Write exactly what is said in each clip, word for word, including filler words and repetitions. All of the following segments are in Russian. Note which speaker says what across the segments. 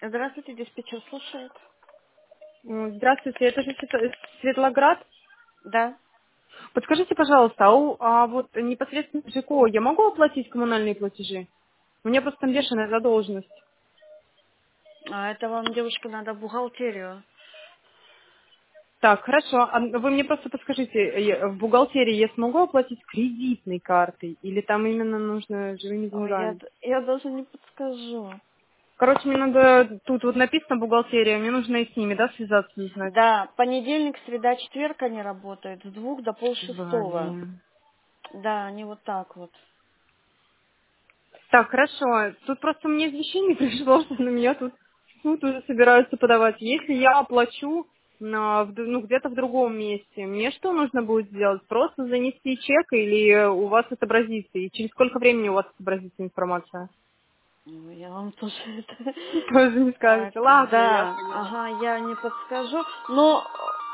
Speaker 1: Здравствуйте, диспетчер слушает.
Speaker 2: М, Здравствуйте, это же Свет- Светлоград.
Speaker 1: Да.
Speaker 2: Подскажите, пожалуйста, а, у- а вот непосредственно в ЖКО я могу оплатить коммунальные платежи? У меня просто там бешеная задолженность.
Speaker 1: А это вам, девушка, надо в бухгалтерию.
Speaker 2: Так, хорошо. А вы мне просто подскажите, я- в бухгалтерии я смогу оплатить кредитной картой? Или там именно нужно живыми
Speaker 1: Ой, я,
Speaker 2: деньгами?
Speaker 1: д- я даже не подскажу.
Speaker 2: Короче, мне надо, тут вот написано бухгалтерия, мне нужно и с ними, да, связаться, узнать?
Speaker 1: Да, понедельник, среда, четверг они работают с двух до полшестого.
Speaker 2: Блин.
Speaker 1: Да, они вот так вот.
Speaker 2: Так, хорошо. Тут просто мне извещение пришло, что на меня тут в суд уже собираются подавать. Если я оплачу на, в д- ну, где-то в другом месте, мне что нужно будет сделать? Просто занести чек или у вас отобразится? И через сколько времени у вас отобразится информация?
Speaker 1: Ну, я вам тоже это...
Speaker 2: Тоже не
Speaker 1: Так,
Speaker 2: скажете. Ладно, я
Speaker 1: да,
Speaker 2: поняла.
Speaker 1: ага, я не подскажу. Но,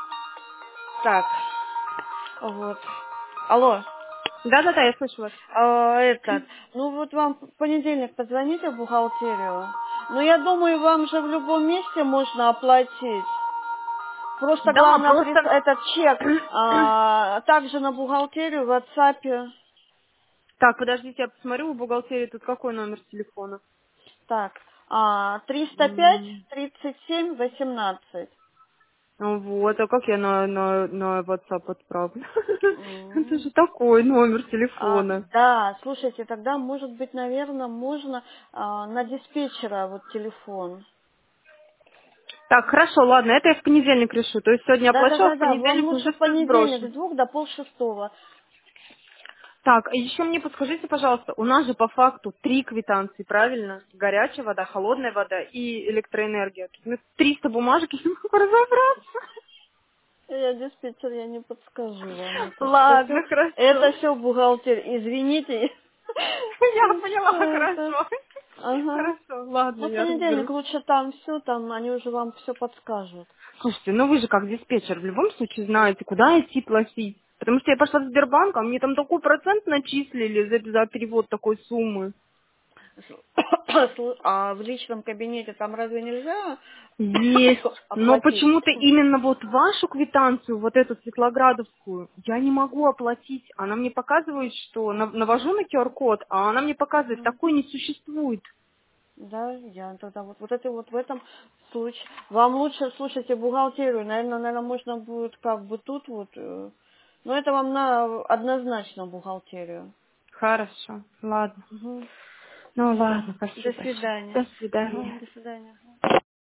Speaker 1: так, вот. Алло.
Speaker 2: Да-да-да, я слышу вас.
Speaker 1: А, этот, ну вот вам в понедельник позвоните в бухгалтерию. Ну, я думаю, вам же в любом месте можно оплатить. Просто
Speaker 2: Да,
Speaker 1: главное прис-
Speaker 2: просто...
Speaker 1: этот чек а, также на бухгалтерию в WhatsApp.
Speaker 2: Так, подождите, я посмотрю, у бухгалтерии тут какой номер телефона?
Speaker 1: Так, а, триста пять
Speaker 2: М,
Speaker 1: тридцать семь восемнадцать.
Speaker 2: Ну вот, а как я на, на, на WhatsApp отправлю? Это
Speaker 1: М.
Speaker 2: же такой номер
Speaker 1: А,
Speaker 2: телефона.
Speaker 1: да, слушайте, тогда, может быть, наверное, можно а, на диспетчера вот телефон.
Speaker 2: Так, хорошо, ладно, это я в понедельник решу. То есть сегодня оплачу, а в
Speaker 1: Да-да-да-да, вам
Speaker 2: понедельник
Speaker 1: лучше
Speaker 2: уже
Speaker 1: в
Speaker 2: все
Speaker 1: понедельник
Speaker 2: сброшу.
Speaker 1: с двух до полшестого.
Speaker 2: Так, а еще мне подскажите, пожалуйста, у нас же по факту три квитанции, правильно? Горячая вода, холодная вода и электроэнергия. Тут у меня триста бумажек, я не могу разобраться.
Speaker 1: Я диспетчер, я не подскажу вам. Это, это все,
Speaker 2: Ладно, хорошо.
Speaker 1: это все бухгалтер. Извините.
Speaker 2: Я поняла,
Speaker 1: Это,
Speaker 2: хорошо.
Speaker 1: ага.
Speaker 2: Хорошо, ладно,
Speaker 1: Ну, в
Speaker 2: я
Speaker 1: понедельник
Speaker 2: разберусь.
Speaker 1: лучше там все, там они уже вам все подскажут.
Speaker 2: Слушайте, ну вы же как диспетчер в любом случае знаете, куда идти платить. Потому что я пошла в Сбербанк, а мне там такой процент начислили за, за перевод такой суммы.
Speaker 1: Слу- А в личном кабинете там разве нельзя
Speaker 2: Есть. Но
Speaker 1: оплатить?
Speaker 2: почему-то именно вот вашу квитанцию, вот эту Светлоградовскую, я не могу оплатить. Она мне показывает, что нав- навожу на Q R-код, а она мне показывает,
Speaker 1: Мгм.
Speaker 2: такой не существует.
Speaker 1: Да, я тогда вот, вот это вот в этом случае. Вам лучше слушайте бухгалтерию. Наверное, наверное, можно будет как бы тут вот. э, Но это вам на однозначно бухгалтерию.
Speaker 2: Хорошо, ладно.
Speaker 1: Мгм.
Speaker 2: Ну
Speaker 1: Все.
Speaker 2: ладно,
Speaker 1: До
Speaker 2: спасибо большое.
Speaker 1: свидания.
Speaker 2: До свидания.
Speaker 1: Мгм, до свидания.